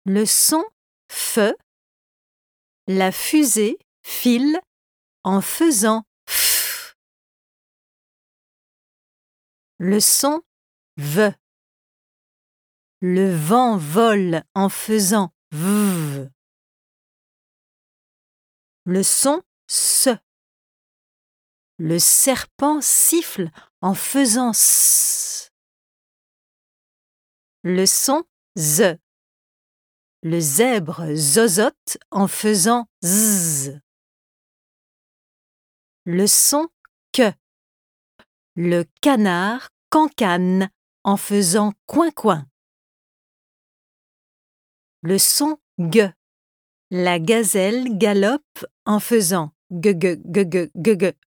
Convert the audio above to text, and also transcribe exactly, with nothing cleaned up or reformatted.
Le son F, la fusée file en faisant F. Le son V, le vent vole en faisant V. Le son S, le serpent siffle en faisant S. Le son Z, le zèbre zozote en faisant Z. Le son Q, le canard cancane en faisant coin-coin. Le son G, la gazelle galope en faisant G-G-G-G-G-G.